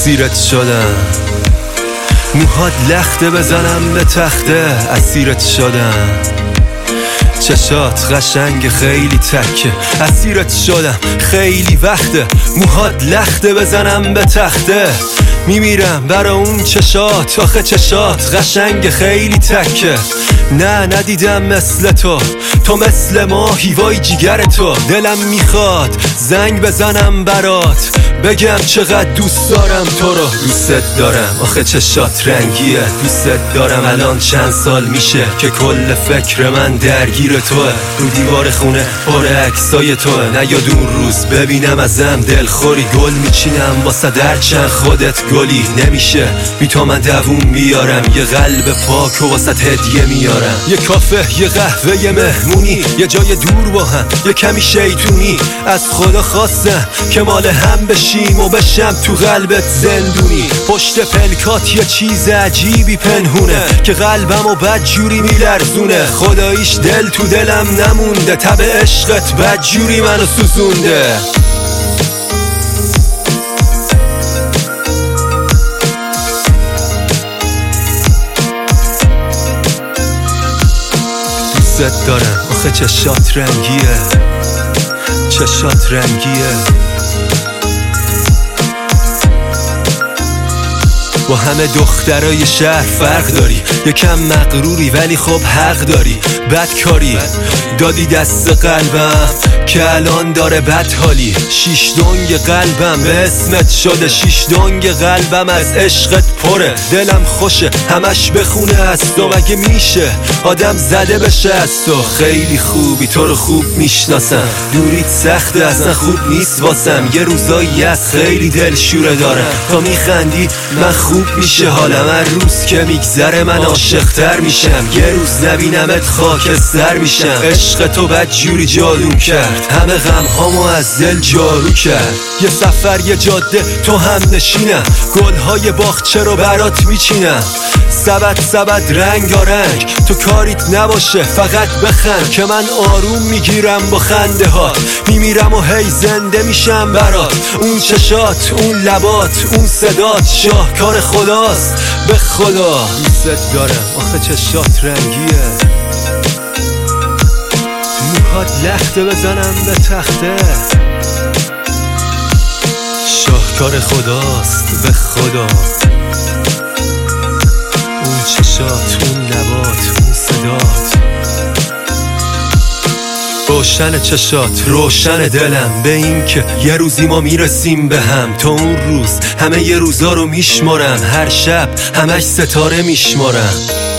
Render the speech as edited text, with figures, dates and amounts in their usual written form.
اسیرت شدم، موهات لخته بزنم به تخته اسیرت شدم، چشات قشنگ خیلی تکه اسیرت شدم، خیلی وقته موهات لخته بزنم به تخته میمیرم برا اون چشات، آخه چشات قشنگ خیلی تکه. نه ندیدم مثل تو مثل ماهی وای جیگر تو، دلم میخواد زنگ بزنم برات بگم چقدر دوست دارم تو رو، دوست دارم آخه چشات رنگیه، دوست دارم الان چند سال میشه که کل فکر من درگیر توه، رو دیوار خونه پر عکسای توه، نیاد اون روز ببینم ازم دلخوری، گل میچینم واسه درچن خودت گلی نمیشه بی تو من دووم بیارم، یه قلب پاک و واسه هدیه میارم، یه کافه یه قهوه یه مهمونی، یه جای دور با هم یه کمی شیطونی، از خدا خواستم که مال هم بشیم و بشم تو قلبت زندونی، پشت پلکات یه چیز عجیبی پنهونه که قلبم و بد جوری میلرزونه، خداییش دل تو دلم نمونده، تب عشقت بد جوری منو سوزونده. دوست دارم آخه چشات رنگیه، چشات رنگیه، با همه دخترای شهر فرق داری، یکم مغروری ولی خب حق داری، بدکاری دادی دست قلبم که الان داره بد حالی، شیش دنگ قلبم به اسمت شده، شیش دنگ قلبم از عشقت پره، دلم خوشه همش بخونه از تو، مگه میشه آدم زده بشه از تو، خیلی خوبی تو رو خوب میشناسم، دوریت سخته اصلا خوب نیست واسم، یه روزایی از خیلی دلشوره دارم، تا میخندی من خوب میشه حالم، هر روز که میگذره من عاشق‌تر میشم، یه روز نبینمت خاکستر میشم، عشق تو بد جوری جادو کرد، همه غم هامو از دل جارو کرد، یه سفر یه جاده تو هم نشینم، گلهای باغچه رو برات میچینم، سبد رنگارنگ تو کاریت نباشه فقط بخند، که من آروم میگیرم با خنده هات، میمیرم و هی زنده میشم برات، اون چشات اون لبات اون صدات شاهکار خداست به خدا، دوست دارم آخه چشات رنگیه، موهات لخته بزنم به تخته، شاهکار خداست به خدا، اون چشات اون لبات اون صدات، روشن چشات روشن دلم به این که یه روزی ما میرسیم به هم، تا اون روز همه یه روزا رو میشمارم، هر شب همش ستاره میشمارم.